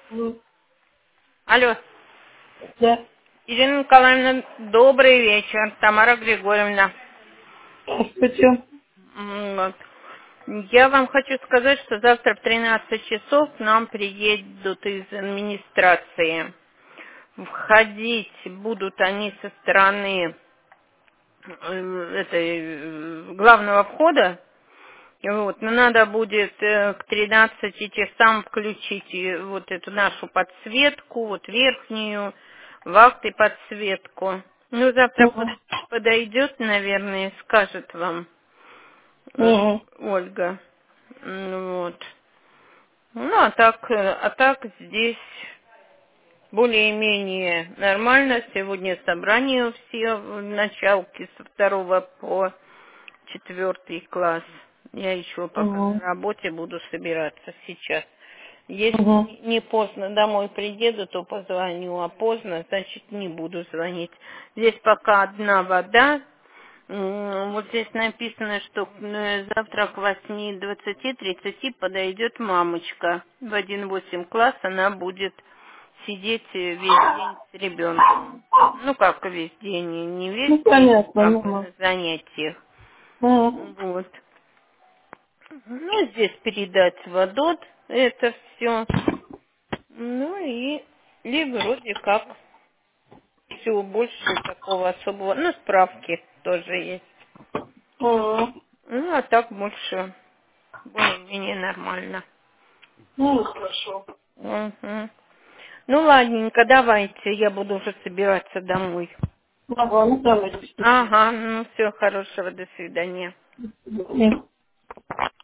Мгм. Алло, Да. Ирина Николаевна, добрый вечер. Тамара Григорьевна. Здравствуйте. Вот. Я вам хочу сказать, что завтра в 13 часов к нам приедут из администрации. Входить будут они со стороны главного входа. Вот, но надо будет к 13 часам включить вот эту нашу подсветку, вот верхнюю, вахты подсветку. Ну, завтра Угу. подойдет, наверное, и скажет вам Угу. Ольга. Вот. Ну, а так здесь более-менее нормально. Сегодня собрание у всех в началке со 2 по 4 класс. Я еще пока на Угу. работе буду собираться сейчас. Если Угу. не поздно домой приеду, то позвоню, а поздно, значит, не буду звонить. Здесь пока одна вода. Вот здесь написано, что завтра к 8:20-30 подойдет мамочка. В 1:08 класс она будет сидеть весь день с ребенком. Ну, как весь день, не весь Ну, день, понятно, как бы ну. на занятиях. Угу. Вот. Ну, здесь передать водот, это все. Ну и вроде как всего больше такого особого. Ну, справки тоже есть. Угу. Ну, а так больше более-менее нормально. Ну, хорошо. Мгм. Ну, ладненько, давайте, я буду уже собираться домой. Ага, ну давайте, спасибо. Ага, ну, всего хорошего, до свидания. До свидания.